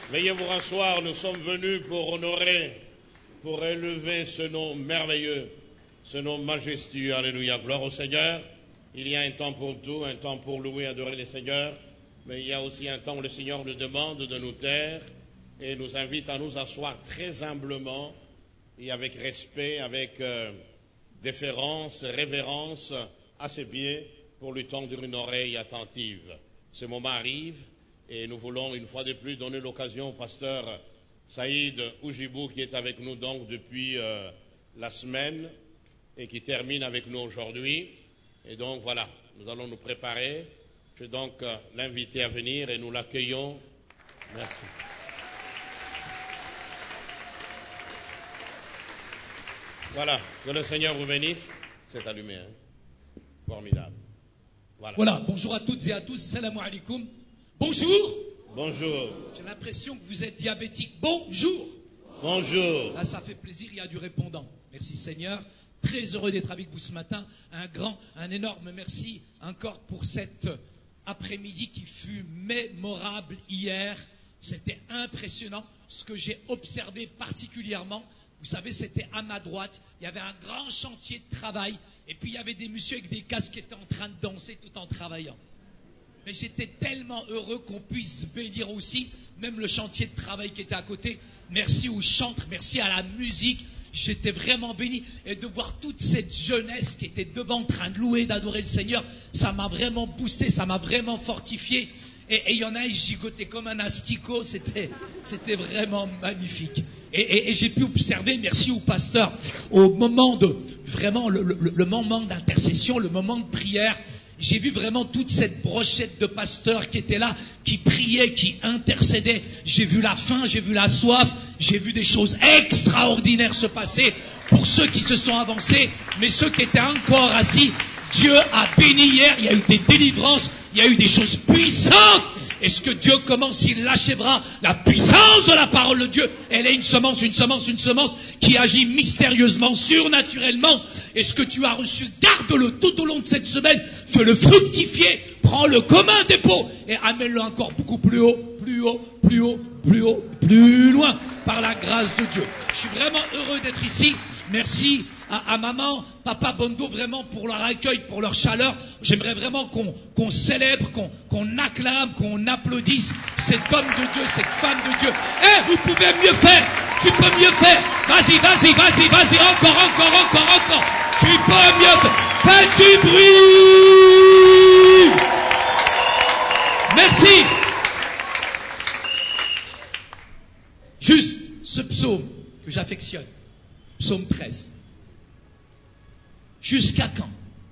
Veuillez vous rasseoir, nous sommes venus pour honorer, pour élever ce nom merveilleux, ce nom majestueux. Alléluia, gloire au Seigneur. Il y a un temps pour tout, un temps pour louer, adorer le Seigneur, mais il y a aussi un temps où le Seigneur nous demande de nous taire et nous invite à nous asseoir très humblement et avec respect, avec déférence, révérence à ses pieds pour lui tendre une oreille attentive. Ce moment arrive et nous voulons une fois de plus donner l'occasion au pasteur Saïd Oujibou qui est avec nous donc depuis la semaine et qui termine avec nous aujourd'hui. Et donc voilà, nous allons nous préparer. Je vais donc l'inviter à venir et nous l'accueillons. Merci. Voilà, que le Seigneur vous bénisse. C'est allumé, hein? Formidable. Voilà, bonjour à toutes et à tous. Salam alaikum. Bonjour. Bonjour. J'ai l'impression que vous êtes diabétique. Bonjour. Bonjour. Là, ça fait plaisir, il y a du répondant. Merci Seigneur. Très heureux d'être avec vous ce matin. Un énorme merci encore pour cet après-midi qui fut mémorable hier. C'était impressionnant. Ce que j'ai observé particulièrement, vous savez, c'était à ma droite. Il y avait un grand chantier de travail. Et puis il y avait des messieurs avec des casques qui étaient en train de danser tout en travaillant. Mais j'étais tellement heureux qu'on puisse bénir aussi, même le chantier de travail qui était à côté. Merci aux chantres, merci à la musique. J'étais vraiment béni. Et de voir toute cette jeunesse qui était devant en train de louer, d'adorer le Seigneur, ça m'a vraiment boosté, ça m'a vraiment fortifié. Et il y en a, ils gigotaient comme un asticot, c'était vraiment magnifique. Et j'ai pu observer, merci au pasteur, au moment de, vraiment, le moment d'intercession, le moment de prière, j'ai vu vraiment toute cette brochette de pasteurs qui étaient là, qui priaient, qui intercédaient. J'ai vu la faim, j'ai vu la soif, j'ai vu des choses extraordinaires se passer pour ceux qui se sont avancés, mais ceux qui étaient encore assis. Dieu a béni hier, il y a eu des délivrances, il y a eu des choses puissantes. Et ce que Dieu commence, il l'achèvera. La puissance de la parole de Dieu, elle est une semence qui agit mystérieusement, surnaturellement. Et ce que tu as reçu, garde-le tout au long de cette semaine, fais-le fructifier, prends-le comme un dépôt et amène-le encore beaucoup plus haut, plus haut, plus haut, plus haut, plus loin, par la grâce de Dieu. Je suis vraiment heureux d'être ici. Merci à maman, papa Bondo, vraiment pour leur accueil, pour leur chaleur. J'aimerais vraiment qu'on célèbre, qu'on acclame, qu'on applaudisse cet homme de Dieu, cette femme de Dieu. Vous pouvez mieux faire, tu peux mieux faire. Vas-y, encore. Tu peux mieux faire. Faites du bruit. Merci. Juste ce psaume que j'affectionne. Psaume 13. Jusqu'à quand?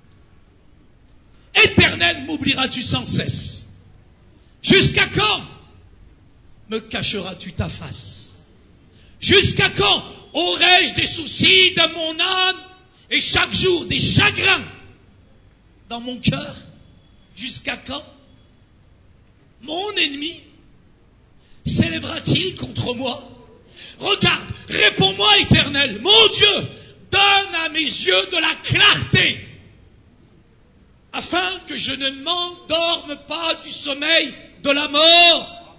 Éternel, m'oublieras-tu sans cesse? Jusqu'à quand me cacheras-tu ta face? Jusqu'à quand aurai-je des soucis de mon âme et chaque jour des chagrins dans mon cœur? Jusqu'à quand mon ennemi s'élèvera-t-il contre moi? Regarde, réponds-moi, Éternel, mon Dieu, donne à mes yeux de la clarté, afin que je ne m'endorme pas du sommeil de la mort,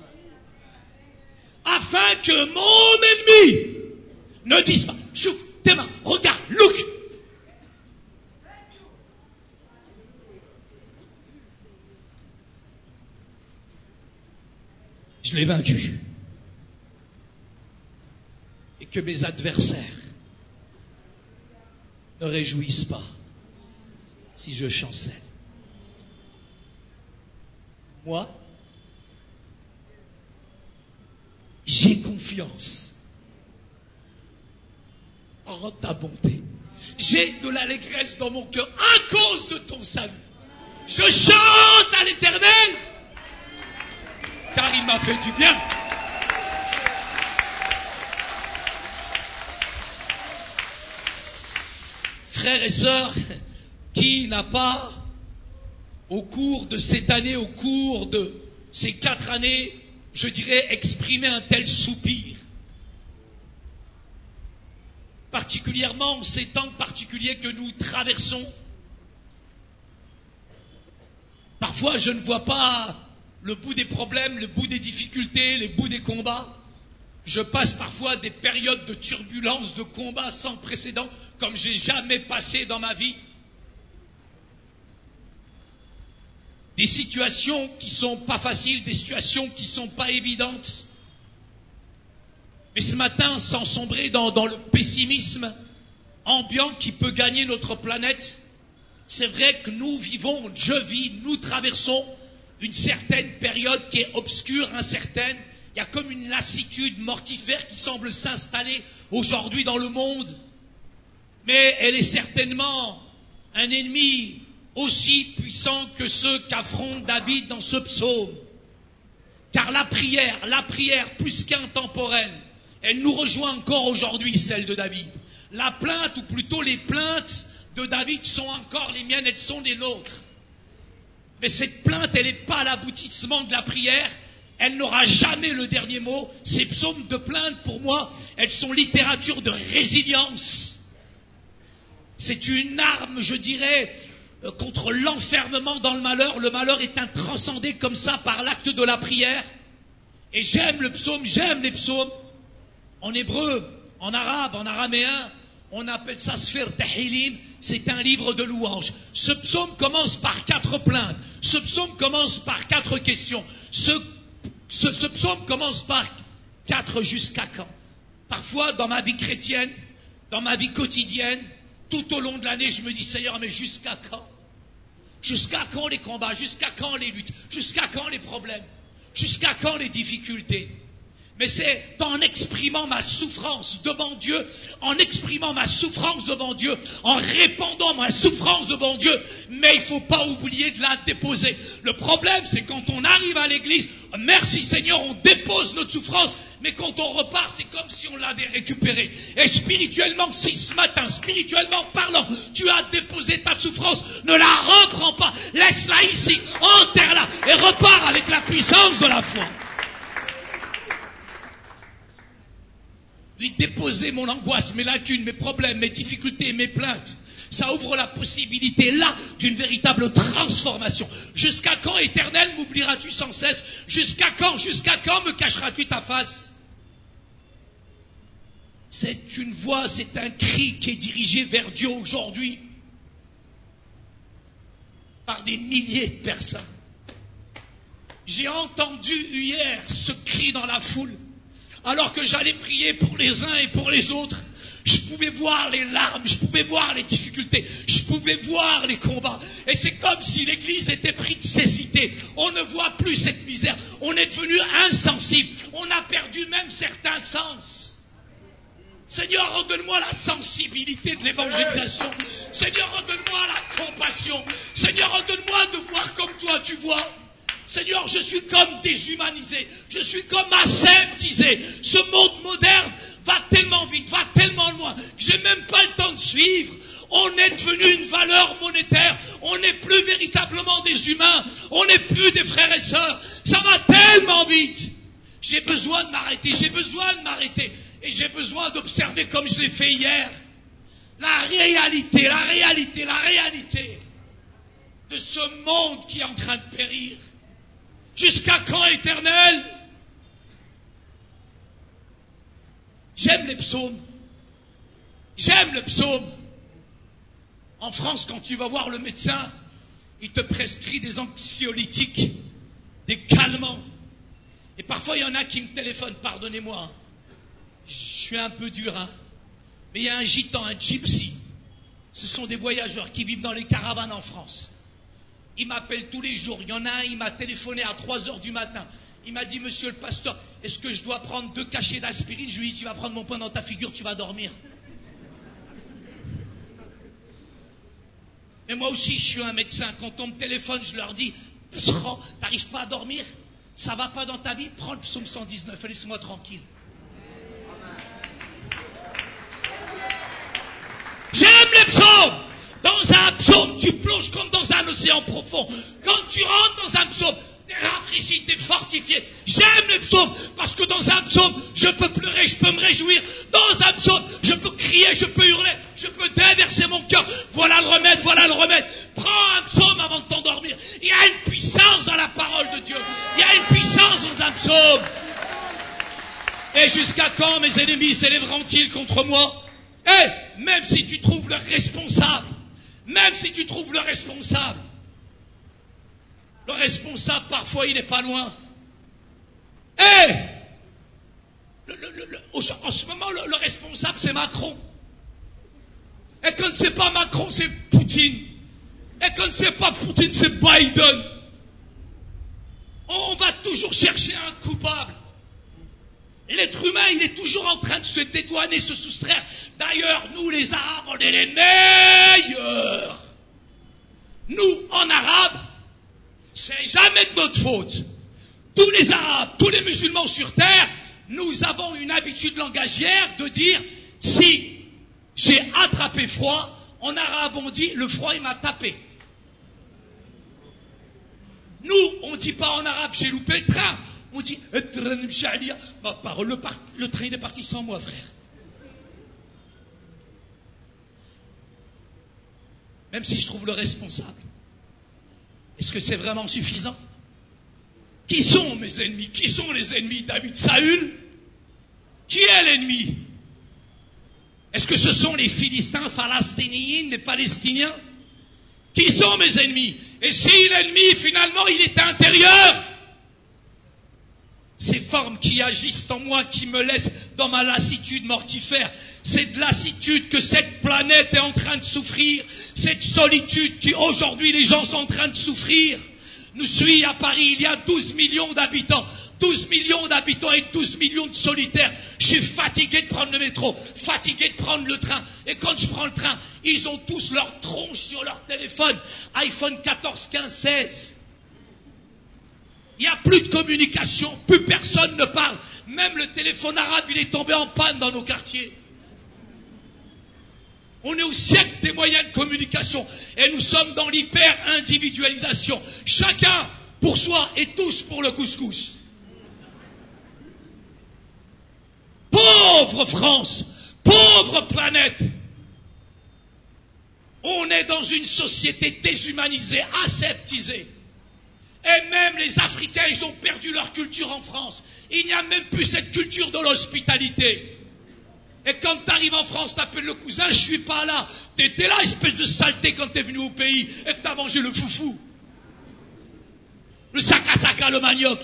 afin que mon ennemi ne dise pas, chouf, tes mains, regarde, look. Je l'ai vaincu. Et que mes adversaires ne réjouissent pas si je chancelle. Moi, j'ai confiance en ta bonté. J'ai de l'allégresse dans mon cœur à cause de ton salut. Je chante à l'Éternel, car il m'a fait du bien. Frères et sœurs, qui n'a pas, au cours de cette année, au cours de ces 4 années, je dirais, exprimé un tel soupir? Particulièrement en ces temps particuliers que nous traversons. Parfois, je ne vois pas le bout des problèmes, le bout des difficultés, les bouts des combats. Je passe parfois des périodes de turbulence, de combats sans précédent, comme j'ai jamais passé dans ma vie. Des situations qui sont pas faciles, des situations qui sont pas évidentes. Mais ce matin, sans sombrer dans le pessimisme ambiant qui peut gagner notre planète, c'est vrai que nous vivons, nous traversons une certaine période qui est obscure, incertaine. Il y a comme une lassitude mortifère qui semble s'installer aujourd'hui dans le monde. Mais elle est certainement un ennemi aussi puissant que ceux qu'affronte David dans ce psaume. Car la prière plus qu'intemporelle, elle nous rejoint encore aujourd'hui, celle de David. La plainte, ou plutôt les plaintes de David sont encore les miennes, elles sont les nôtres. Mais cette plainte, elle n'est pas l'aboutissement de la prière, elle n'aura jamais le dernier mot. Ces psaumes de plainte, pour moi, elles sont littérature de résilience. C'est une arme, je dirais, contre l'enfermement dans le malheur. Le malheur est transcendé comme ça par l'acte de la prière. Et j'aime le psaume, j'aime les psaumes. En hébreu, en arabe, en araméen, on appelle ça Sfir Tahilim, c'est un livre de louanges. Ce psaume commence par 4 plaintes. Ce psaume commence par 4 questions. Ce psaume commence par 4 jusqu'à quand. Parfois, dans ma vie chrétienne, dans ma vie quotidienne, tout au long de l'année, je me dis, Seigneur, mais jusqu'à quand? Jusqu'à quand les combats? Jusqu'à quand les luttes? Jusqu'à quand les problèmes? Jusqu'à quand les difficultés? Mais c'est en exprimant ma souffrance devant Dieu, en exprimant ma souffrance devant Dieu, en répandant ma souffrance devant Dieu, mais il ne faut pas oublier de la déposer. Le problème, c'est quand on arrive à l'église, merci Seigneur, on dépose notre souffrance, mais quand on repart, c'est comme si on l'avait récupérée. Et spirituellement, si ce matin, spirituellement parlant, tu as déposé ta souffrance, ne la reprends pas, laisse-la ici, enterre-la, et repars avec la puissance de la foi. Lui déposer mon angoisse, mes lacunes, mes problèmes, mes difficultés, mes plaintes. Ça ouvre la possibilité là d'une véritable transformation. Jusqu'à quand, Éternel, m'oublieras-tu sans cesse? Jusqu'à quand me cacheras-tu ta face? C'est une voix, c'est un cri qui est dirigé vers Dieu aujourd'hui par des milliers de personnes. J'ai entendu hier ce cri dans la foule. Alors que j'allais prier pour les uns et pour les autres, je pouvais voir les larmes, je pouvais voir les difficultés, je pouvais voir les combats. Et c'est comme si l'église était prise de cécité. On ne voit plus cette misère. On est devenu insensible. On a perdu même certains sens. Seigneur, redonne-moi la sensibilité de l'évangélisation. Seigneur, redonne-moi la compassion. Seigneur, redonne-moi de voir comme toi tu vois. Seigneur, je suis comme déshumanisé, je suis comme aseptisé. Ce monde moderne va tellement vite, va tellement loin, que j'ai même pas le temps de suivre. On est devenu une valeur monétaire, on n'est plus véritablement des humains, on n'est plus des frères et sœurs. Ça va tellement vite. J'ai besoin de m'arrêter, et j'ai besoin d'observer comme je l'ai fait hier. La réalité de ce monde qui est en train de périr. Jusqu'à quand, Éternel? J'aime les psaumes. J'aime le psaume. En France, quand tu vas voir le médecin, il te prescrit des anxiolytiques, des calmants. Et parfois, il y en a qui me téléphonent, pardonnez-moi. Je suis un peu dur, hein. Mais il y a un gitan, un gypsy. Ce sont des voyageurs qui vivent dans les caravanes en France. Il m'appelle tous les jours. Il y en a un, il m'a téléphoné à 3 heures du matin. Il m'a dit, monsieur le pasteur, est-ce que je dois prendre 2 cachets d'aspirine? Je lui ai dit, tu vas prendre mon poing dans ta figure, tu vas dormir. Mais moi aussi, je suis un médecin. Quand on me téléphone, je leur dis, t'arrives pas à dormir? Ça va pas dans ta vie? Prends le psaume 119 et laisse-moi tranquille. J'aime les psaumes. Dans un psaume, tu plonges comme dans un océan profond. Quand tu rentres dans un psaume, t'es rafraîchi, t'es fortifié. J'aime les psaumes, parce que dans un psaume, je peux pleurer, je peux me réjouir. Dans un psaume, je peux crier, je peux hurler, je peux déverser mon cœur. Voilà le remède, voilà le remède. Prends un psaume avant de t'endormir. Il y a une puissance dans la parole de Dieu. Il y a une puissance dans un psaume. Et jusqu'à quand mes ennemis s'élèveront-ils contre moi? Même si tu trouves le responsable, le responsable parfois il n'est pas loin. En ce moment le responsable c'est Macron. Et quand c'est pas Macron c'est Poutine. Et quand c'est pas Poutine c'est Biden. On va toujours chercher un coupable. L'être humain, il est toujours en train de se dédouaner, se soustraire. D'ailleurs, nous, les Arabes, on est les meilleurs. Nous, en arabe, c'est jamais de notre faute. Tous les Arabes, tous les musulmans sur terre, nous avons une habitude langagière de dire si j'ai attrapé froid, en arabe on dit le froid il m'a tapé. Nous, on ne dit pas en arabe j'ai loupé le train. On dit, ma parole, le train est parti sans moi, frère. Même si je trouve le responsable. Est-ce que c'est vraiment suffisant? Qui sont mes ennemis? Qui sont les ennemis? David, Saül? Qui est l'ennemi? Est-ce que ce sont les Philistins, Palestiniens, les Palestiniens? Qui sont mes ennemis? Et si l'ennemi, finalement, il est intérieur? Ces formes qui agissent en moi, qui me laissent dans ma lassitude mortifère, c'est de lassitude que cette planète est en train de souffrir, cette solitude qui aujourd'hui les gens sont en train de souffrir. Nous sommes à Paris, il y a 12 millions d'habitants. 12 millions d'habitants et 12 millions de solitaires. Je suis fatigué de prendre le métro, fatigué de prendre le train. Et quand je prends le train, ils ont tous leur tronche sur leur téléphone. iPhone 14, 15, 16. Il n'y a plus de communication, plus personne ne parle. Même le téléphone arabe, il est tombé en panne dans nos quartiers. On est au siècle des moyens de communication et nous sommes dans l'hyper-individualisation. Chacun pour soi et tous pour le couscous. Pauvre France, pauvre planète. On est dans une société déshumanisée, aseptisée. Et même les Africains, ils ont perdu leur culture en France. Il n'y a même plus cette culture de l'hospitalité. Et quand tu arrives en France, tu appelles le cousin, je suis pas là. T'étais là, espèce de saleté, quand t'es venu au pays et que t'as mangé le foufou. Le saka-saka, le manioc.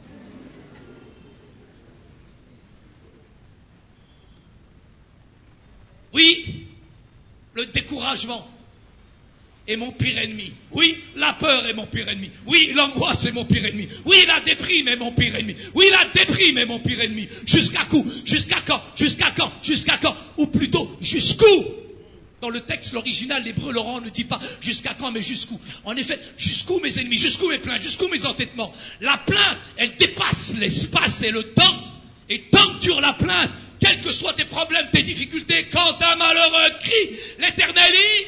Oui, le découragement est mon pire ennemi. Oui, la peur est mon pire ennemi. Oui, l'angoisse est mon pire ennemi. Oui, la déprime est mon pire ennemi. Oui, la déprime est mon pire ennemi. Jusqu'à quand? Jusqu'à quand? Jusqu'à quand? Jusqu'à quand? Ou plutôt, jusqu'où? Dans le texte, l'original, l'hébreu, Laurent ne dit pas jusqu'à quand, mais jusqu'où. En effet, jusqu'où mes ennemis? Jusqu'où mes plaintes? Jusqu'où mes entêtements? La plainte, elle dépasse l'espace et le temps. Et tant que dure la plainte, quels que soient tes problèmes, tes difficultés, quand un malheureux crie, l'Éternel est...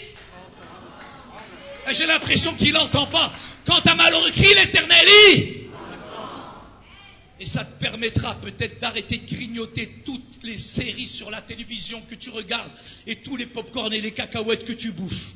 J'ai l'impression qu'il n'entend pas. Quand un malheureux crie, l'Éternel est... Et ça te permettra peut-être d'arrêter de grignoter toutes les séries sur la télévision que tu regardes et tous les pop-corn et les cacahuètes que tu bouffes.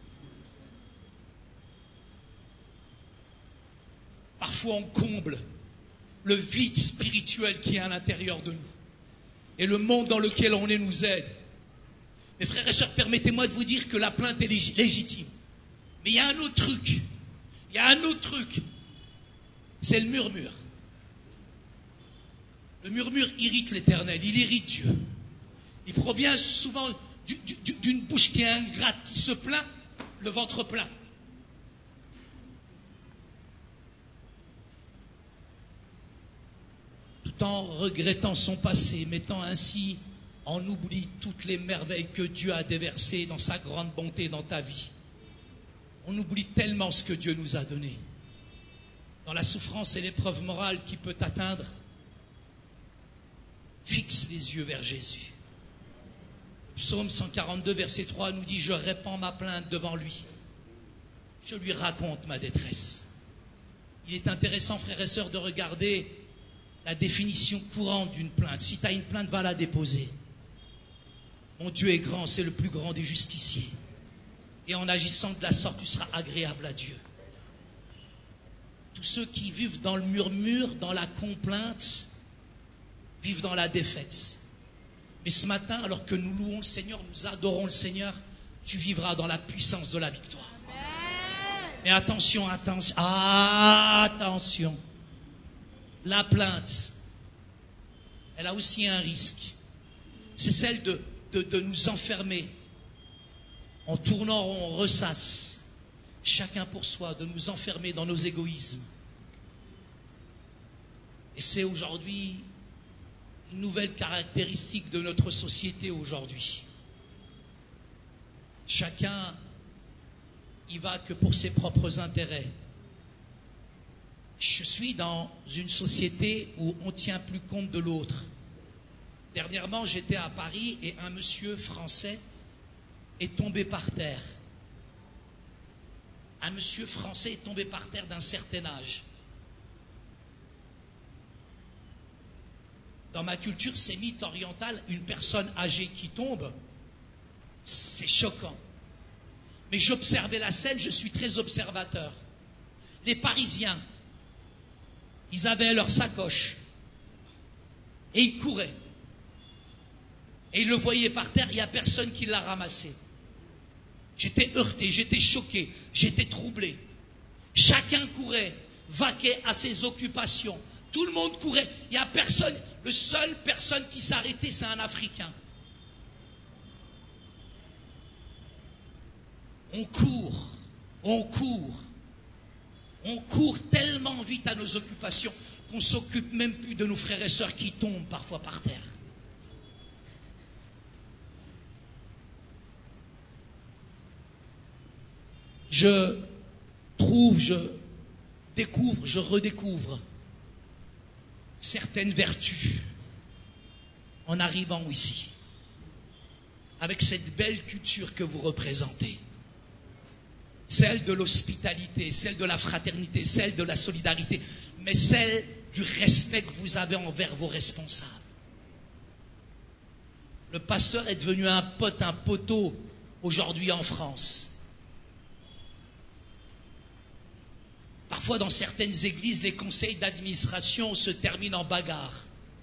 Parfois on comble le vide spirituel qui est à l'intérieur de nous. Et le monde dans lequel on est nous aide. Mes frères et sœurs, permettez-moi de vous dire que la plainte est légitime. Mais il y a un autre truc. Il y a un autre truc. C'est le murmure. Le murmure irrite l'Éternel, il irrite Dieu. Il provient souvent d'une bouche qui est ingrate, qui se plaint, le ventre plein. Tout en regrettant son passé, mettant ainsi en oubli toutes les merveilles que Dieu a déversées dans sa grande bonté dans ta vie. On oublie tellement ce que Dieu nous a donné. Dans la souffrance et l'épreuve morale qui peut t'atteindre, fixe les yeux vers Jésus. Psaume 142, verset 3 nous dit « Je répands ma plainte devant lui. Je lui raconte ma détresse. Il est intéressant, frères et sœurs, de regarder la définition courante d'une plainte. Si tu as une plainte, va la déposer. Mon Dieu est grand, c'est le plus grand des justiciers. Et en agissant de la sorte, tu seras agréable à Dieu. Tous ceux qui vivent dans le murmure, dans la complainte, vivent dans la défaite. Mais ce matin, alors que nous louons le Seigneur, nous adorons le Seigneur, tu vivras dans la puissance de la victoire. Mais attention, attention, attention. La plainte, elle a aussi un risque. C'est celle de nous enfermer. En tournant, on ressasse. Chacun pour soi, de nous enfermer dans nos égoïsmes. Et c'est aujourd'hui une nouvelle caractéristique de notre société aujourd'hui. Chacun y va que pour ses propres intérêts. Je suis dans une société où on ne tient plus compte de l'autre. Dernièrement, j'étais à Paris et un monsieur français est tombé par terre. Un monsieur français est tombé par terre d'un certain âge. Dans ma culture sémite orientale, une personne âgée qui tombe, c'est choquant. Mais j'observais la scène, je suis très observateur. Les Parisiens, ils avaient leur sacoche et ils couraient. Et ils le voyaient par terre, il n'y a personne qui l'a ramassé. J'étais heurté, j'étais choqué, j'étais troublé. Chacun courait, vaquait à ses occupations. Tout le monde courait. Il n'y a personne. Le seul personne qui s'arrêtait, c'est un Africain. On court, on court. On court tellement vite à nos occupations qu'on ne s'occupe même plus de nos frères et sœurs qui tombent parfois par terre. Je trouve, je découvre, je redécouvre certaines vertus en arrivant ici, avec cette belle culture que vous représentez. Celle de l'hospitalité, celle de la fraternité, celle de la solidarité, mais celle du respect que vous avez envers vos responsables. Le pasteur est devenu un poteau aujourd'hui en France. Parfois, dans certaines églises, les conseils d'administration se terminent en bagarre.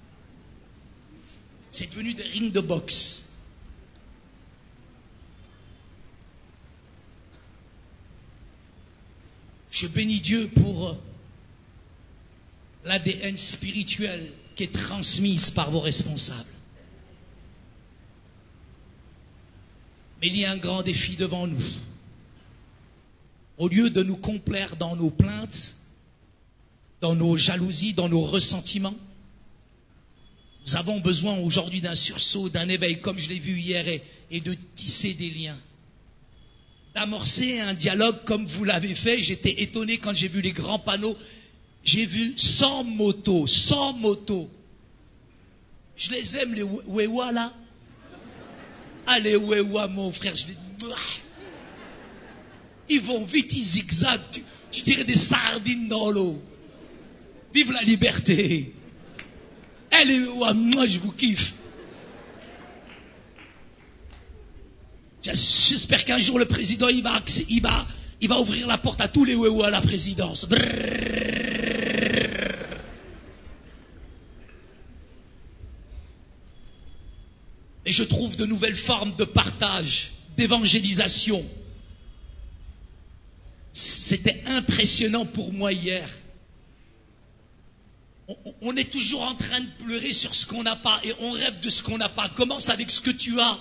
C'est devenu des rings de boxe. Je bénis Dieu pour l'ADN spirituel qui est transmise par vos responsables. Mais il y a un grand défi devant nous. Au lieu de nous complaire dans nos plaintes, dans nos jalousies, dans nos ressentiments, nous avons besoin aujourd'hui d'un sursaut, d'un éveil, comme je l'ai vu hier, et de tisser des liens. D'amorcer un dialogue comme vous l'avez fait. J'étais étonné quand j'ai vu les grands panneaux. J'ai vu 100 motos. Je les aime, les Wewa là. Ah, les Wewa, mon frère, je les... Ils vont vite, ils zigzaguent. Tu dirais des sardines dans l'eau. Vive la liberté. Eh, les Wewa, moi je vous kiffe. J'espère qu'un jour le président il va ouvrir la porte à tous les Wewa à la présidence. Et je trouve de nouvelles formes de partage, d'évangélisation. C'était impressionnant pour moi hier. On est toujours en train de pleurer sur ce qu'on n'a pas et on rêve de ce qu'on n'a pas. Commence avec ce que tu as.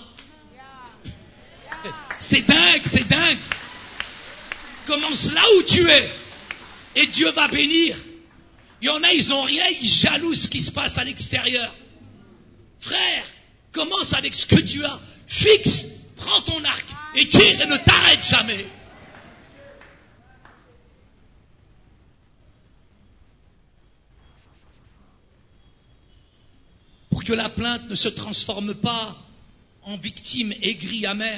C'est dingue. Commence là où tu es et Dieu va bénir. Il y en a, ils n'ont rien, ils jalousent ce qui se passe à l'extérieur. Frère, commence avec ce que tu as. Fixe, prends ton arc et tire et ne t'arrête jamais. Pour que la plainte ne se transforme pas en victime aigrie, amère,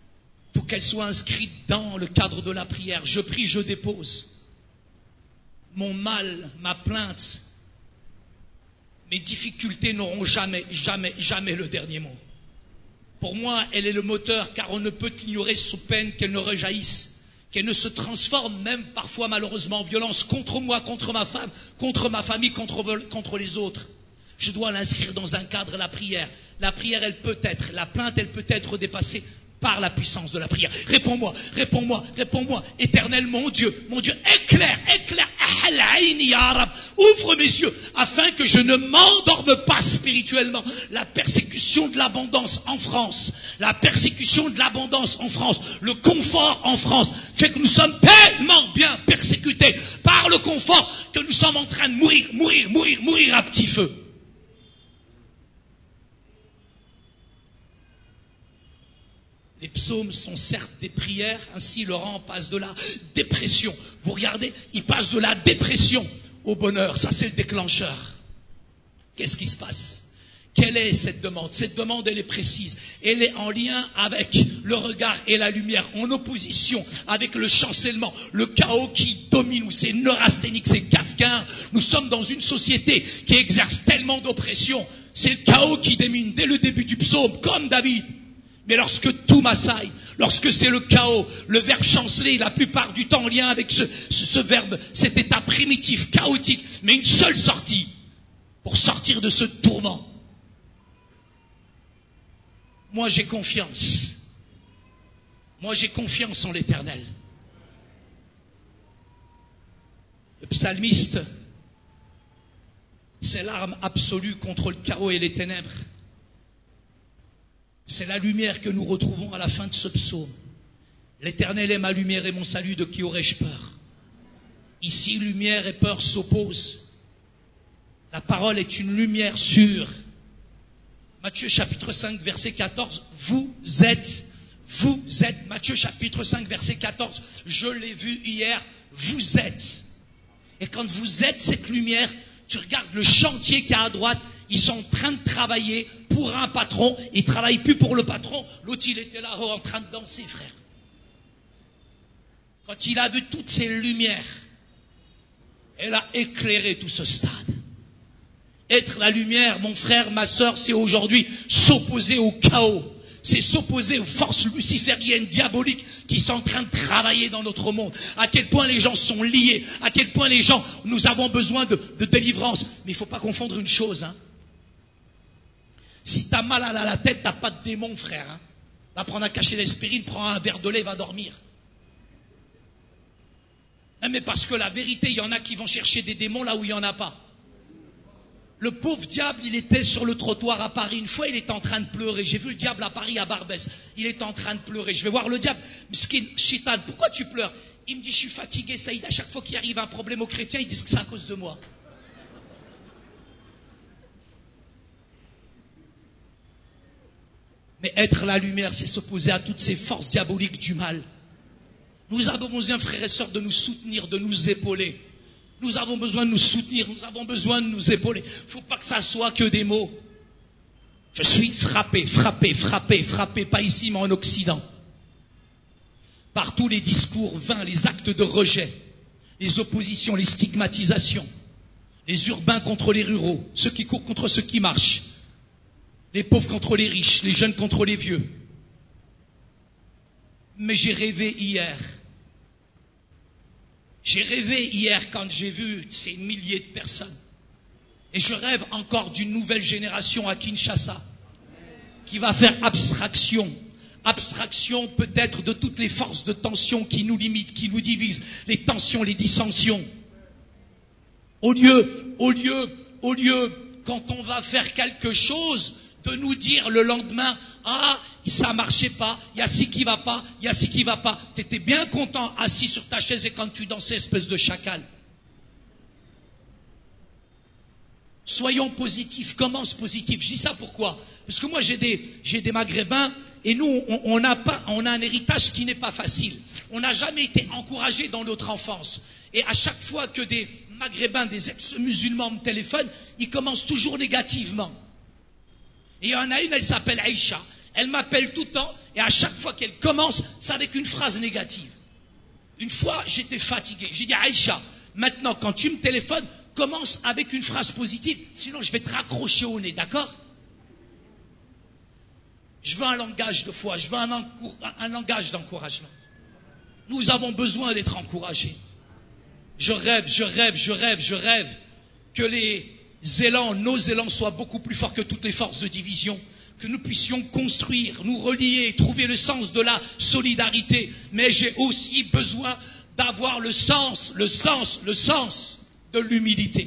il faut qu'elle soit inscrite dans le cadre de la prière. Je prie, je dépose. mon mal, ma plainte, mes difficultés n'auront jamais le dernier mot. Pour moi, elle est le moteur, car on ne peut ignorer sous peine qu'elle ne rejaillisse, qu'elle ne se transforme même parfois malheureusement en violence contre moi, contre ma femme, contre ma famille, contre les autres. Je dois l'inscrire dans un cadre, la prière. La prière, la plainte, elle peut être dépassée par la puissance de la prière. Réponds-moi, Éternel, mon Dieu, éclaire, ouvre mes yeux, afin que je ne m'endorme pas spirituellement. La persécution de l'abondance en France, le confort en France, fait que nous sommes tellement bien persécutés par le confort, que nous sommes en train de mourir à petit feu. Les psaumes sont certes des prières, ainsi Laurent passe de la dépression. Vous regardez, il passe de la dépression au bonheur. Ça, c'est le déclencheur. Qu'est-ce qui se passe? Quelle est cette demande? Cette demande, elle est précise. Elle est en lien avec le regard et la lumière, en opposition avec le chancellement, le chaos qui domine, ou c'est neurasthénique, c'est kafkaïen. Nous sommes dans une société qui exerce tellement d'oppression. C'est le chaos qui domine dès le début du psaume, comme David. Mais lorsque tout m'assaille, lorsque c'est le chaos, le verbe chanceler, la plupart du temps en lien avec ce verbe, cet état primitif, chaotique, mais une seule sortie pour sortir de ce tourment. Moi j'ai confiance en l'Éternel. Le psalmiste, c'est l'arme absolue contre le chaos et les ténèbres. C'est la lumière que nous retrouvons à la fin de ce psaume. L'Éternel est ma lumière et mon salut, de qui aurais-je peur? Ici, lumière et peur s'opposent. La parole est une lumière sûre. Matthieu chapitre 5, verset 14, vous êtes, Matthieu chapitre 5, verset 14, je l'ai vu hier, vous êtes. Et quand vous êtes cette lumière, tu regardes le chantier qu'il y a à droite, ils sont en train de travailler pour un patron, ils ne travaillent plus pour le patron, l'autre il était là en train de danser, frère. Quand il a vu toutes ces lumières, elle a éclairé tout ce stade. Être la lumière, mon frère, ma sœur, c'est aujourd'hui s'opposer au chaos. C'est s'opposer aux forces lucifériennes, diaboliques, qui sont en train de travailler dans notre monde. À quel point les gens sont liés, à quel point les gens, nous avons besoin de délivrance. Mais il ne faut pas confondre une chose. Si tu as mal à la tête, tu n'as pas de démon, frère. Va prendre un cachet d'aspirine, prends un verre de lait, va dormir. Mais parce que la vérité, il y en a qui vont chercher des démons là où il n'y en a pas. Le pauvre diable, il était sur le trottoir à Paris. Une fois, il était en train de pleurer. J'ai vu le diable à Paris, à Barbès. Il est en train de pleurer. Je vais voir le diable. Miskin, Chitan, pourquoi tu pleures? Il me dit, je suis fatigué, Saïd. À chaque fois qu'il arrive un problème aux chrétiens, ils disent que c'est à cause de moi. Mais être la lumière, c'est s'opposer à toutes ces forces diaboliques du mal. Nous avons besoin, frères et sœurs, de nous soutenir, de nous épauler. Nous avons besoin de nous soutenir, nous avons besoin de nous épauler. Il ne faut pas que ça soit que des mots. Je suis frappé, pas ici mais en Occident. Par tous les discours vains, les actes de rejet, les oppositions, les stigmatisations, les urbains contre les ruraux, ceux qui courent contre ceux qui marchent, les pauvres contre les riches, les jeunes contre les vieux. Mais j'ai rêvé hier quand j'ai vu ces milliers de personnes. Et je rêve encore d'une nouvelle génération à Kinshasa qui va faire abstraction peut-être de toutes les forces de tension qui nous limitent, qui nous divisent, les tensions, les dissensions. Au lieu, quand on va faire quelque chose, de nous dire le lendemain, ça marchait pas, il y a ci qui va pas, T'étais bien content assis sur ta chaise et quand tu dansais, espèce de chacal. Soyons positifs, commence positif. Je dis ça pourquoi? Parce que moi j'ai des Maghrébins et nous on a un héritage qui n'est pas facile. On n'a jamais été encouragés dans notre enfance. Et à chaque fois que des Maghrébins, des ex-musulmans me téléphonent, ils commencent toujours négativement. Et il y en a une, elle s'appelle Aïcha. Elle m'appelle tout le temps et à chaque fois qu'elle commence, c'est avec une phrase négative. Une fois, j'étais fatigué. J'ai dit, Aïcha, Maintenant, quand tu me téléphones, commence avec une phrase positive, sinon je vais te raccrocher au nez, d'accord? Je veux un langage de foi, je veux un langage d'encouragement. Nous avons besoin d'être encouragés. Je rêve que nos élans soient beaucoup plus forts que toutes les forces de division, que nous puissions construire, nous relier, trouver le sens de la solidarité. Mais j'ai aussi besoin d'avoir le sens de l'humilité.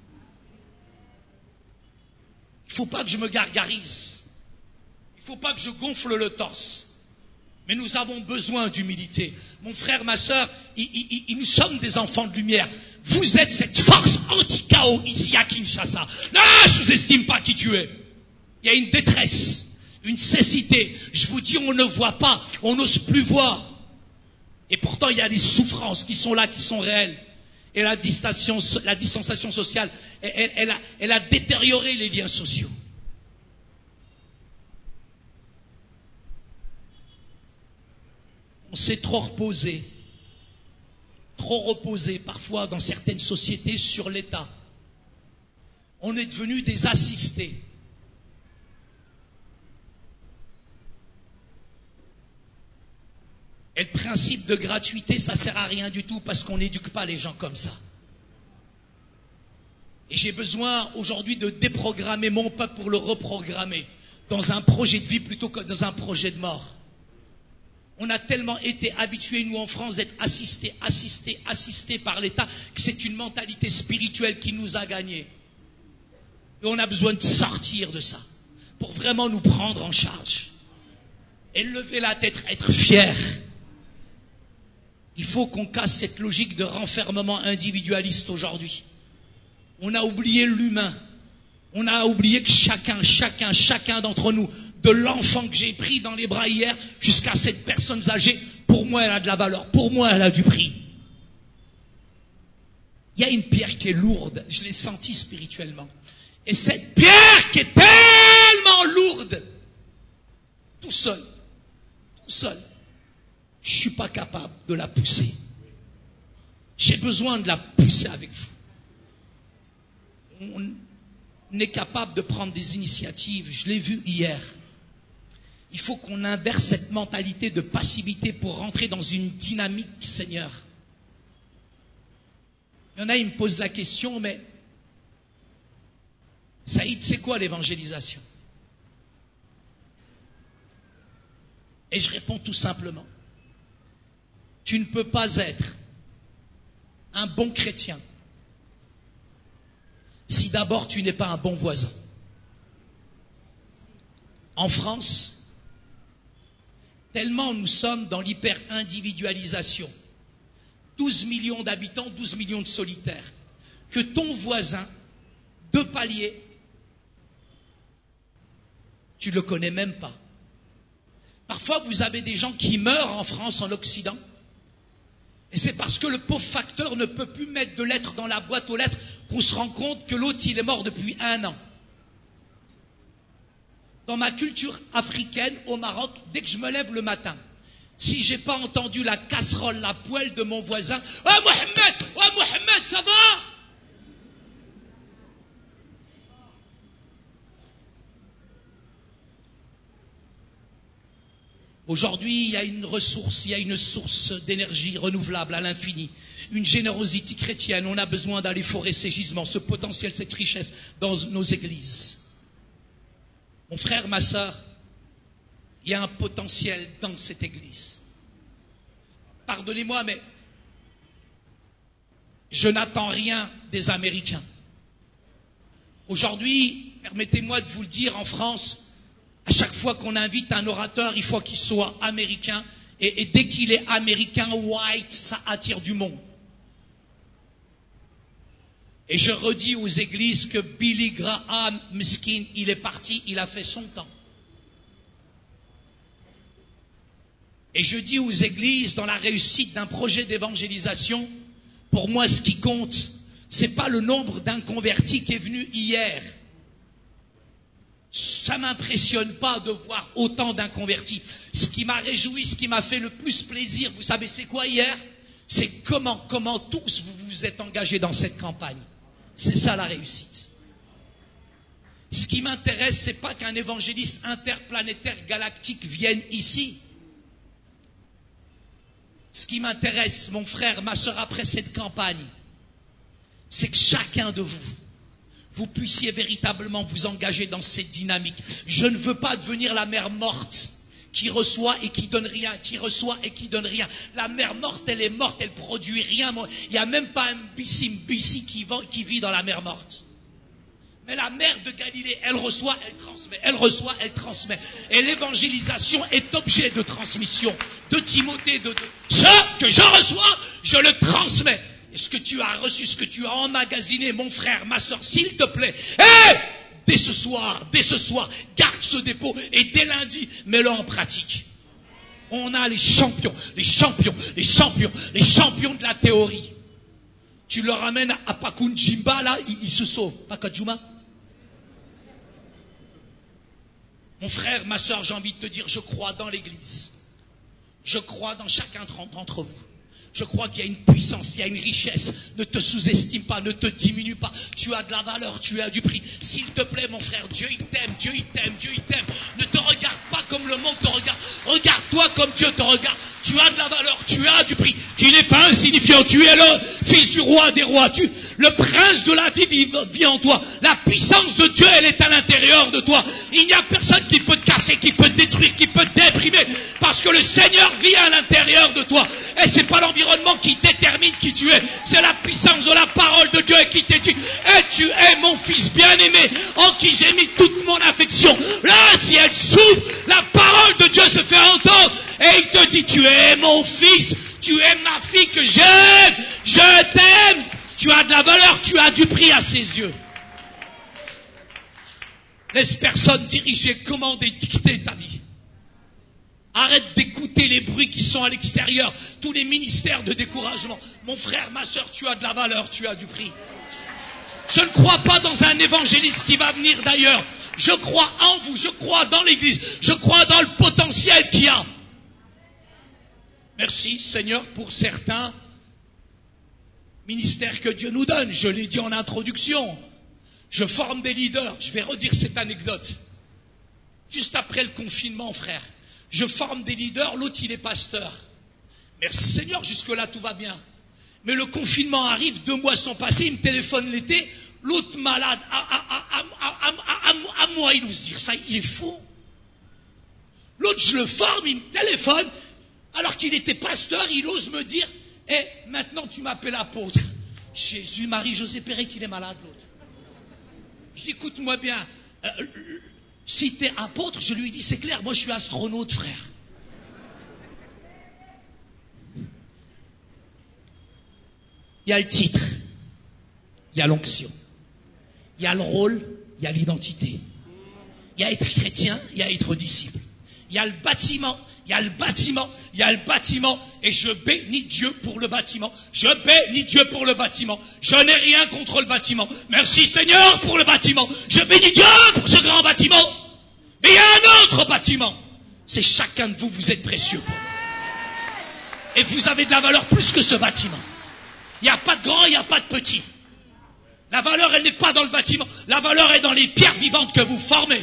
Il ne faut pas que je me gargarise. Il ne faut pas que je gonfle le torse. Mais nous avons besoin d'humilité. Mon frère, ma sœur, nous sommes des enfants de lumière. Vous êtes cette force anti-chaos ici à Kinshasa. Ne sous-estime pas qui tu es. Il y a une détresse, une cécité. Je vous dis, on ne voit pas, on n'ose plus voir. Et pourtant, il y a des souffrances qui sont là, qui sont réelles. Et la distanciation sociale, elle a détérioré les liens sociaux. On s'est trop reposé parfois dans certaines sociétés sur l'État. On est devenus des assistés. Et le principe de gratuité, ça ne sert à rien du tout parce qu'on n'éduque pas les gens comme ça. Et j'ai besoin aujourd'hui de déprogrammer mon peuple pour le reprogrammer dans un projet de vie plutôt que dans un projet de mort. On a tellement été habitués, nous en France, d'être assistés par l'État, que c'est une mentalité spirituelle qui nous a gagnés. Et on a besoin de sortir de ça, pour vraiment nous prendre en charge. Et lever la tête, être fier. Il faut qu'on casse cette logique de renfermement individualiste aujourd'hui. On a oublié l'humain. On a oublié que chacun d'entre nous, de l'enfant que j'ai pris dans les bras hier jusqu'à cette personne âgée, pour moi elle a de la valeur, pour moi elle a du prix. Il y a une pierre qui est lourde, je l'ai sentie spirituellement. Et cette pierre qui est tellement lourde, tout seul, je ne suis pas capable de la pousser. J'ai besoin de la pousser avec vous. On est capable de prendre des initiatives, je l'ai vu hier. Il faut qu'on inverse cette mentalité de passivité pour rentrer dans une dynamique, Seigneur. Il y en a, ils me posent la question, mais Saïd, c'est quoi l'évangélisation? Et je réponds tout simplement. Tu ne peux pas être un bon chrétien si d'abord tu n'es pas un bon voisin. En France, tellement nous sommes dans l'hyper-individualisation, 12 millions d'habitants, 12 millions de solitaires, que ton voisin, 2 paliers, tu ne le connais même pas. Parfois, vous avez des gens qui meurent en France, en Occident, et c'est parce que le pauvre facteur ne peut plus mettre de lettres dans la boîte aux lettres qu'on se rend compte que l'autre, il est mort depuis 1 an. Dans ma culture africaine, au Maroc, dès que je me lève le matin, si j'ai pas entendu la casserole, la poêle de mon voisin, « Oh Mohamed, ça va ?» Aujourd'hui, il y a une ressource, il y a une source d'énergie renouvelable à l'infini, une générosité chrétienne. On a besoin d'aller forer ces gisements, ce potentiel, cette richesse dans nos églises. Mon frère, ma sœur, il y a un potentiel dans cette église. Pardonnez-moi, mais je n'attends rien des Américains. Aujourd'hui, permettez-moi de vous le dire, en France, à chaque fois qu'on invite un orateur, il faut qu'il soit américain. Et dès qu'il est américain, white, ça attire du monde. Et je redis aux églises que Billy Graham, miskin, il est parti, il a fait son temps. Et je dis aux églises, dans la réussite d'un projet d'évangélisation, pour moi, ce qui compte, c'est pas le nombre d'inconvertis qui est venu hier. Ça m'impressionne pas de voir autant d'inconvertis. Ce qui m'a réjoui, ce qui m'a fait le plus plaisir, vous savez c'est quoi hier? C'est comment tous vous vous êtes engagés dans cette campagne. C'est ça la réussite. Ce qui m'intéresse, c'est pas qu'un évangéliste interplanétaire galactique vienne ici. Ce qui m'intéresse, mon frère, ma soeur, après cette campagne, c'est que chacun de vous puissiez véritablement vous engager dans cette dynamique. Je ne veux pas devenir la mère morte qui reçoit et qui donne rien, qui reçoit et qui donne rien. La mère morte, elle est morte, elle produit rien. Il n'y a même pas un bissi qui vit dans la mer morte. Mais la mère de Galilée, elle reçoit, elle transmet. Elle reçoit, elle transmet. Et l'évangélisation est objet de transmission. De Timothée, ce que je reçois, je le transmets. Et ce que tu as reçu, ce que tu as emmagasiné, mon frère, ma soeur, s'il te plaît, dès ce soir, garde ce dépôt et dès lundi, mets-le en pratique. On a les champions de la théorie. Tu le ramènes à Pakunjimba, là, il se sauve. Pakajuma. Mon frère, ma soeur, j'ai envie de te dire, je crois dans l'église. Je crois dans chacun d'entre vous. Je crois qu'il y a une puissance, il y a une richesse. Ne te sous-estime pas, ne te diminue pas. Tu as de la valeur, tu as du prix. S'il te plaît, mon frère, Dieu il t'aime. Ne te regarde pas comme le monde te regarde. Regarde-toi comme Dieu te regarde. Tu as de la valeur, tu as du prix. Tu n'es pas insignifiant, tu es le fils du roi des rois. Le prince de la vie vit en toi. La puissance de Dieu, elle est à l'intérieur de toi. Il n'y a personne qui peut te casser, qui peut te détruire, qui peut te déprimer. Parce que le Seigneur vit à l'intérieur de toi. Et c'est pas l'environnement qui détermine qui tu es. C'est la puissance de la parole de Dieu qui t'est dit. Et tu es mon fils bien-aimé, en qui j'ai mis toute mon affection. Là, si elle s'ouvre, la parole de Dieu se fait entendre. Et il te dit, tu es mon fils, tu es ma fille que j'aime, je t'aime. Tu as de la valeur, tu as du prix à ses yeux. Laisse personne diriger, commander, dicter ta vie. Arrête d'écouter les bruits qui sont à l'extérieur, tous les ministères de découragement. Mon frère, ma soeur, tu as de la valeur, tu as du prix. Je ne crois pas dans un évangéliste qui va venir d'ailleurs. Je crois en vous, je crois dans l'église, je crois dans le potentiel qu'il y a. Merci Seigneur pour certains ministères que Dieu nous donne. Je l'ai dit en introduction. Je forme des leaders. Je vais redire cette anecdote. Juste après le confinement, frère. Je forme des leaders, l'autre il est pasteur. Merci Seigneur, jusque-là tout va bien. Mais le confinement arrive, 2 mois sont passés, il me téléphone l'été, l'autre malade, à moi il ose dire ça, il est fou. L'autre je le forme, il me téléphone, alors qu'il était pasteur, il ose me dire, maintenant tu m'appelles apôtre. Jésus, Marie, José Péré qu'il est malade l'autre. J'écoute-moi bien. Si t'es apôtre, je lui dis, c'est clair, moi je suis astronaute, frère. Il y a le titre, il y a l'onction, il y a le rôle, il y a l'identité. Il y a être chrétien, il y a être disciple. Il y a le bâtiment, il y a le bâtiment, il y a le bâtiment, et je bénis Dieu pour le bâtiment. Je bénis Dieu pour le bâtiment. Je n'ai rien contre le bâtiment. Merci Seigneur pour le bâtiment. Je bénis Dieu pour ce grand bâtiment. Mais il y a un autre bâtiment. C'est chacun de vous, vous êtes précieux pour moi. Et vous avez de la valeur plus que ce bâtiment. Il n'y a pas de grand, il n'y a pas de petit. La valeur, elle n'est pas dans le bâtiment. La valeur est dans les pierres vivantes que vous formez.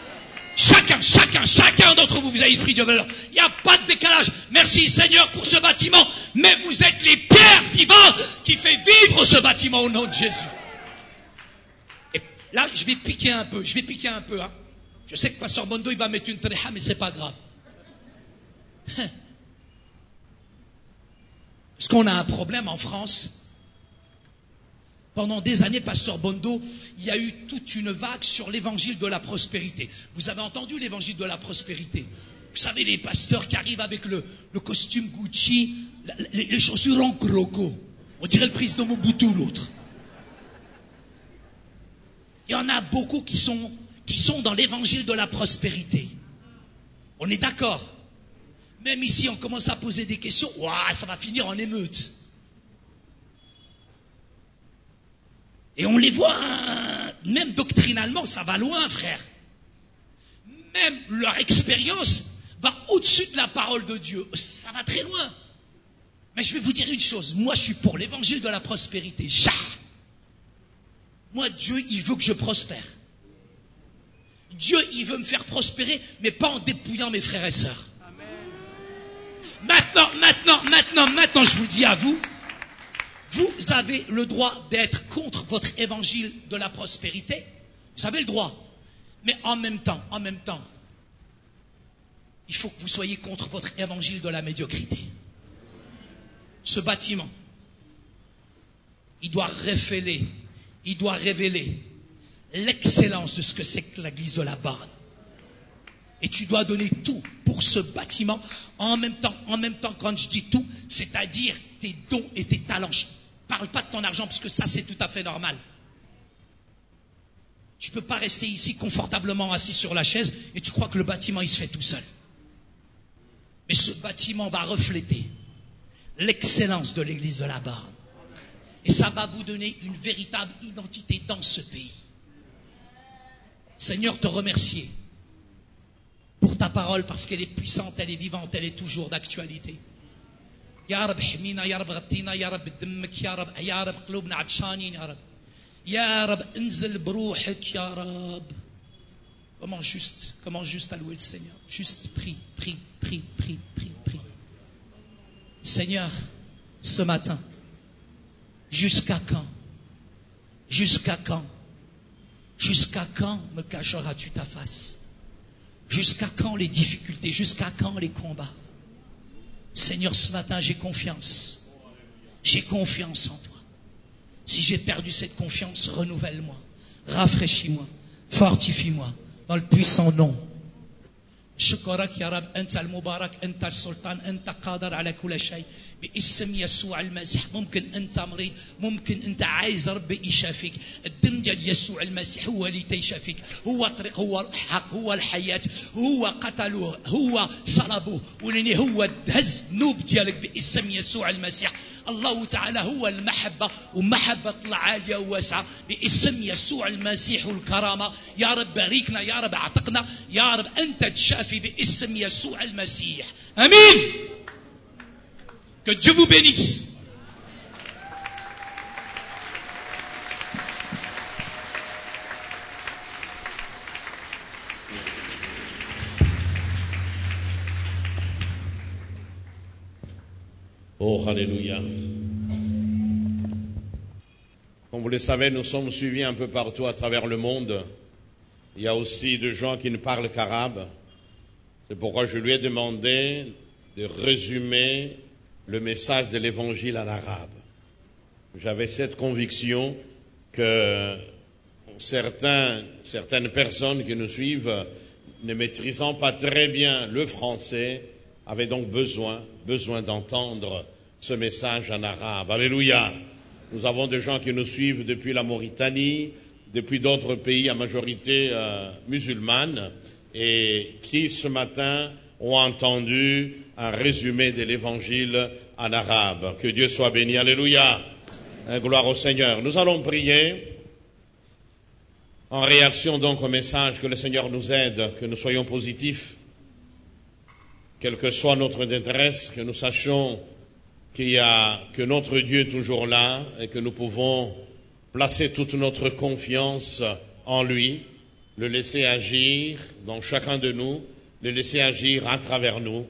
Chacun d'entre vous, vous avez pris de valeur. Il n'y a pas de décalage. Merci Seigneur pour ce bâtiment. Mais vous êtes les pierres vivantes qui fait vivre ce bâtiment au nom de Jésus. Et là, je vais piquer un peu. Hein. Je sais que Pasteur Bondo, il va mettre une tréha, mais c'est pas grave. Parce qu'on a un problème en France. Pendant des années, Pasteur Bondo, il y a eu toute une vague sur l'évangile de la prospérité. Vous avez entendu l'évangile de la prospérité? Vous savez, les pasteurs qui arrivent avec le costume Gucci, les chaussures en croco. On dirait le président Mobutu, l'autre. Il y en a beaucoup qui sont dans l'évangile de la prospérité. On est d'accord? Même ici, on commence à poser des questions. Ouah, ça va finir en émeute. Et on les voit, même doctrinalement, ça va loin, frère. Même leur expérience va au-dessus de la parole de Dieu. Ça va très loin. Mais je vais vous dire une chose, moi je suis pour l'évangile de la prospérité. Moi, Dieu, il veut que je prospère. Dieu, il veut me faire prospérer, mais pas en dépouillant mes frères et sœurs. Maintenant, je vous dis à vous, vous avez le droit d'être contre votre évangile de la prospérité. Vous avez le droit. Mais en même temps, il faut que vous soyez contre votre évangile de la médiocrité. Ce bâtiment, il doit révéler l'excellence de ce que c'est que l'église de la Barne. Et tu dois donner tout pour ce bâtiment. En même temps, quand je dis tout, c'est-à-dire tes dons et tes talents. Je ne parle pas de ton argent, parce que ça, c'est tout à fait normal. Tu ne peux pas rester ici confortablement assis sur la chaise et tu crois que le bâtiment, il se fait tout seul. Mais ce bâtiment va refléter l'excellence de l'église de la Barne. Et ça va vous donner une véritable identité dans ce pays. Seigneur, te remercier pour ta parole, parce qu'elle est puissante, elle est vivante, elle est toujours d'actualité. Ya Rab, hmina, Ya Rab, ghattina, Ya Rab, b'demmek, Ya Rab, qloubna atshanin, Ya Rab. Ya Rab, enzel brouhek, Ya Rab. Comment juste à louer le Seigneur. Juste prie. Seigneur, ce matin, jusqu'à quand me cacheras-tu ta face? Jusqu'à quand les difficultés? Jusqu'à quand les combats? Seigneur, ce matin, j'ai confiance. J'ai confiance en toi. Si j'ai perdu cette confiance, renouvelle-moi, rafraîchis-moi, fortifie-moi, dans le puissant nom. شكرك يا رب أنت المبارك أنت السلطان أنت قادر على كل شيء باسم يسوع المسيح. ممكن أنت مريض، ممكن أنت عايز رب يشافيك. الدم ديال يسوع المسيح هو اللي تيشافيك، هو الطريق، هو الحق، هو الحياة، هو قتلوه، هو صلبوه، ولاني هو دهز الذنوب ديالك باسم يسوع المسيح. الله تعالى هو المحبة، ومحبة العالية وواسعة باسم يسوع المسيح الكرامة. يا رب باركنا، يا رب اعتقنا، يا رب أنت تشافي باسم يسوع المسيح. آمين. Que Dieu vous bénisse. Oh, alléluia. Comme vous le savez, nous sommes suivis un peu partout à travers le monde. Il y a aussi des gens qui ne parlent qu'arabe. C'est pourquoi je lui ai demandé de résumer le message de l'évangile en arabe. J'avais cette conviction que certaines personnes qui nous suivent, ne maîtrisant pas très bien le français, avaient donc besoin d'entendre ce message en arabe. Alléluia. Nous avons des gens qui nous suivent depuis la Mauritanie, depuis d'autres pays à majorité musulmane, et qui ce matin ont entendu un résumé de l'évangile en arabe. Que Dieu soit béni. Alléluia. Gloire au Seigneur. Nous allons prier en réaction donc au message, que le Seigneur nous aide, que nous soyons positifs, quelle que soit notre détresse, que nous sachions que notre Dieu est toujours là et que nous pouvons placer toute notre confiance en lui, le laisser agir dans chacun de nous, le laisser agir à travers nous.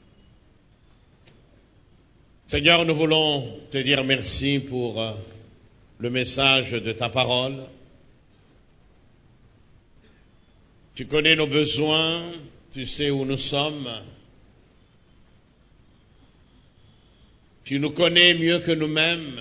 Seigneur, nous voulons te dire merci pour le message de ta parole. Tu connais nos besoins, tu sais où nous sommes. Tu nous connais mieux que nous-mêmes,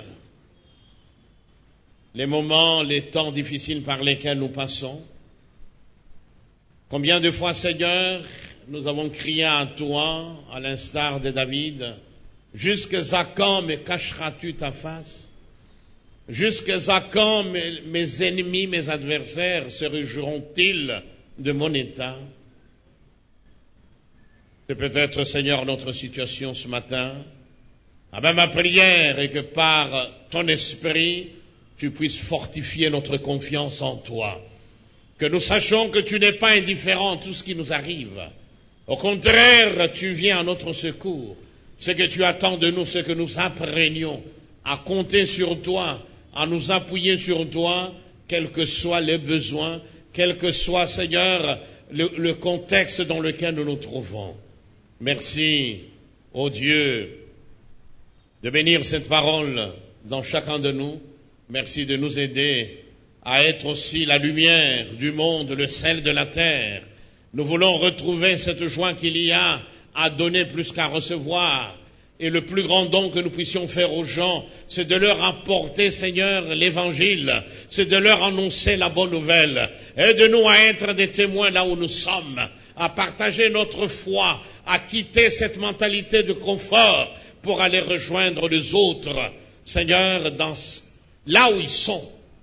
les moments, les temps difficiles par lesquels nous passons. Combien de fois, Seigneur, nous avons crié à toi, à l'instar de David, « Jusqu'à quand me cacheras-tu ta face? Jusqu'à quand mes ennemis, mes adversaires se réjouiront-ils de mon état ?» C'est peut-être, Seigneur, notre situation ce matin. Ma prière est que par ton esprit, tu puisses fortifier notre confiance en toi. Que nous sachions que tu n'es pas indifférent à tout ce qui nous arrive. Au contraire, tu viens à notre secours. Ce que tu attends de nous, c'est que nous apprenions à compter sur toi, à nous appuyer sur toi, quels que soient les besoins, quel que soit, Seigneur, le contexte dans lequel nous nous trouvons. Merci, ô Dieu, de bénir cette parole dans chacun de nous. Merci de nous aider à être aussi la lumière du monde, le sel de la terre. Nous voulons retrouver cette joie qu'il y a à donner plus qu'à recevoir. Et le plus grand don que nous puissions faire aux gens, c'est de leur apporter, Seigneur, l'évangile, c'est de leur annoncer la bonne nouvelle. Aide-nous à être des témoins là où nous sommes, à partager notre foi, à quitter cette mentalité de confort pour aller rejoindre les autres, Seigneur, là où ils sont.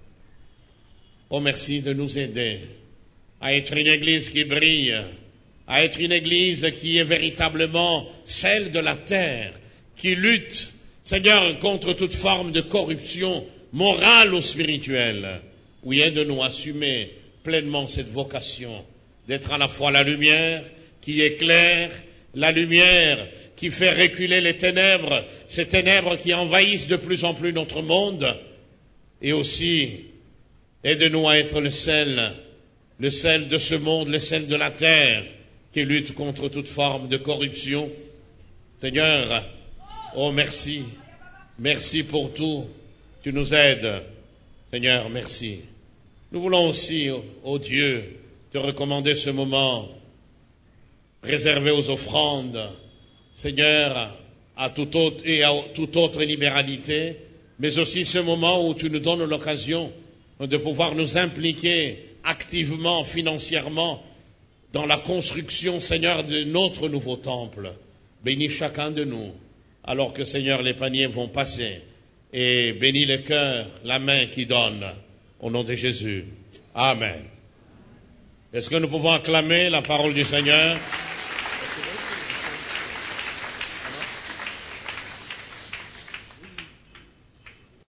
Oh, merci de nous aider à être une église qui brille, à être une église qui est véritablement celle de la terre, qui lutte, Seigneur, contre toute forme de corruption morale ou spirituelle. Oui, aide-nous à assumer pleinement cette vocation d'être à la fois la lumière qui éclaire, la lumière qui fait reculer les ténèbres, ces ténèbres qui envahissent de plus en plus notre monde, et aussi aide-nous à être le sel de ce monde, le sel de la terre, qui lutte contre toute forme de corruption. Seigneur, oh merci, merci pour tout, tu nous aides, Seigneur, merci. Nous voulons aussi, ô Dieu, te recommander ce moment réservé aux offrandes, Seigneur, à toute autre libéralité, mais aussi ce moment où tu nous donnes l'occasion de pouvoir nous impliquer activement, financièrement, dans la construction, Seigneur, de notre nouveau temple. Bénis chacun de nous, alors que, Seigneur, les paniers vont passer, et bénis le cœur, la main qui donne, au nom de Jésus. Amen. Est-ce que nous pouvons acclamer la parole du Seigneur?